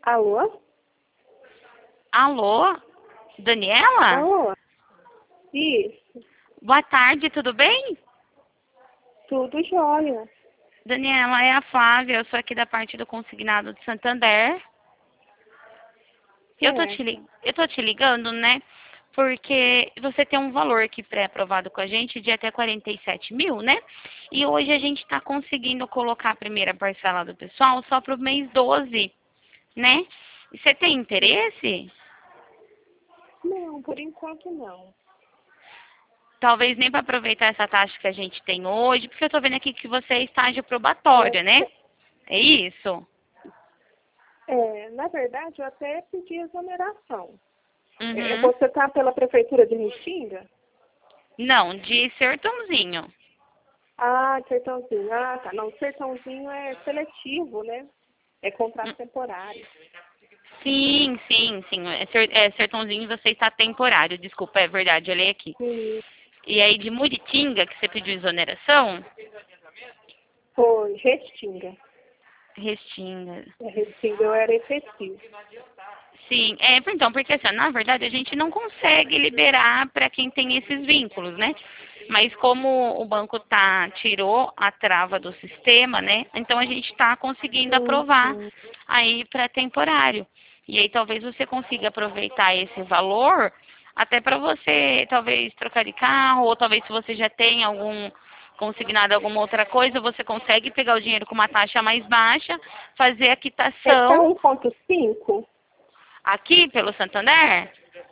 Alô? Alô? Daniela? Alô? Isso, Boa tarde, tudo bem? tudo jóia. Daniela, é a Flávia, eu sou aqui da parte do Consignado de Santander. Certo. Eu tô te ligando, né? Porque você tem um valor aqui pré-aprovado com a gente de até 47 mil, né? E hoje a gente está conseguindo colocar a primeira parcela do pessoal só para o mês 12, né? E você tem interesse? Não, por enquanto não. Talvez nem para aproveitar essa taxa que a gente tem hoje, porque eu tô vendo aqui que você é estágio É, probatório, né? É isso? na verdade, eu até pedi exoneração. Uhum. Você está pela Prefeitura de Restinga? Não, de Sertãozinho. Ah, Sertãozinho. Ah, tá. Não, Sertãozinho é seletivo, né? É Hum, contrato temporário. Sim, sim, sim. Sertãozinho você está temporário, desculpa, é verdade, eu olhei aqui. Sim, E aí de Muritinga, que você pediu exoneração? foi Restinga. Restinga. Restinga eu era efetivo. Sim, então, porque assim, na verdade a gente não consegue liberar para quem tem esses vínculos, né? Mas como o banco tirou a trava do sistema, né? Então a gente está conseguindo Sim, aprovar sim. aí para temporário. E aí talvez você consiga aproveitar esse valor até para você talvez trocar de carro, ou talvez se você já tem algum consignado alguma outra coisa, você consegue pegar o dinheiro com uma taxa mais baixa, fazer a Tá quitação 1,5? aqui pelo Santander?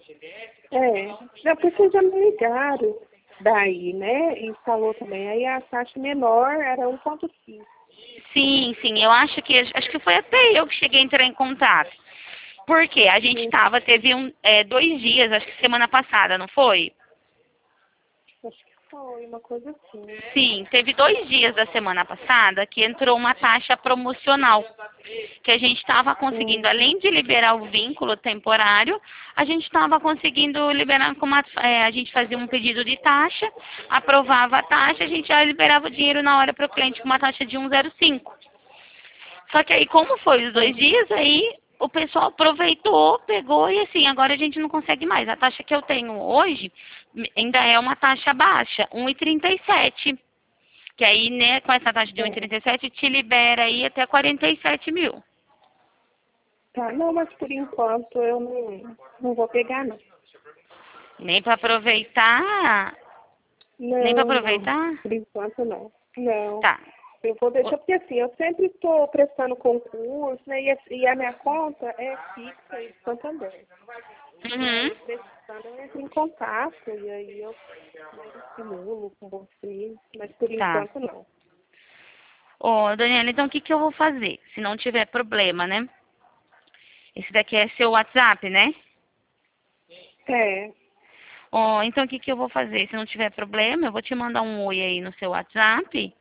Já porque já me ligaram daí, né? E falou também. Aí a taxa menor era 1,5. Sim, sim, eu acho que foi até eu que cheguei a entrar em contato. Porque a gente Sim, teve 2 dias, acho que semana passada, não foi? acho que foi uma coisa assim. Sim, teve 2 dias da semana passada que entrou uma taxa promocional, que a gente estava conseguindo, Hum, além de liberar o vínculo temporário, a gente estava conseguindo liberar a gente fazia um pedido de taxa, aprovava a taxa, a gente já liberava o dinheiro na hora para o cliente com uma taxa de 1,05. Só que aí, como foi os dois hum. dias, aí o pessoal aproveitou, pegou e assim, agora a gente não consegue mais. A taxa que eu tenho hoje ainda é uma taxa baixa, 1,37. Que aí, né, com essa taxa de É. 1,37, te libera aí até 47 mil. Tá, não, mas por enquanto eu não vou pegar, não. Nem para aproveitar. Nem para Não, não. aproveitar? Por enquanto não. Não. Tá. Eu vou deixar, porque assim, eu sempre estou prestando concurso, né? E a minha conta é fixa e de Santander. E Uhum. aí, precisando, eu entro em contato, e aí eu, né, simulo com você, mas por Tá. enquanto não. Ô, Daniela, então o que que eu vou fazer? Se não tiver problema, né? Esse daqui é seu WhatsApp, né? É. Ó, então o que que eu vou fazer? Se não tiver problema, eu vou te mandar um oi aí no seu WhatsApp.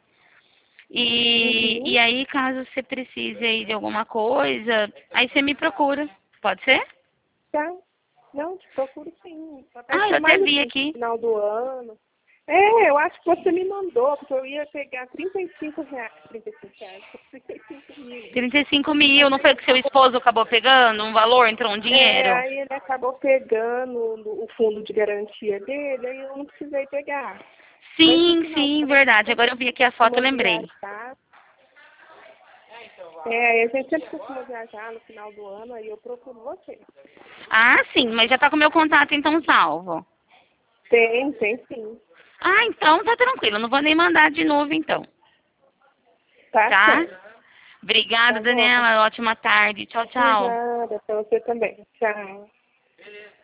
E Uhum. aí, caso você precise aí de alguma coisa, aí você me procura. Pode ser? Tá. Não, te procuro sim. Até Ah, eu ser até mais vi assim, aqui. final do ano. Eu acho que você me mandou, porque eu ia pegar R$ 35. R$ 35, 35 mil. 35 mil, Mas não ele foi que seu acabou, esposo acabou pegando um valor, entrou um dinheiro? aí ele acabou pegando o fundo de garantia dele, aí eu não precisei pegar. Mas no Sim, final do sim, ano, verdade. sempre Agora eu vi aqui a foto, eu costuma lembrei. viajar. Aí a gente sempre costuma viajar no final do ano, aí eu procuro você. Ah, sim, mas já tá com o meu contato então salvo. Tem sim. Ah, então tá tranquilo, não vou nem mandar de novo então, Tá tá? certo. Obrigada, Tá bom. Daniela. Ótima tarde. Tchau, De tchau. nada, pra você também. Tchau.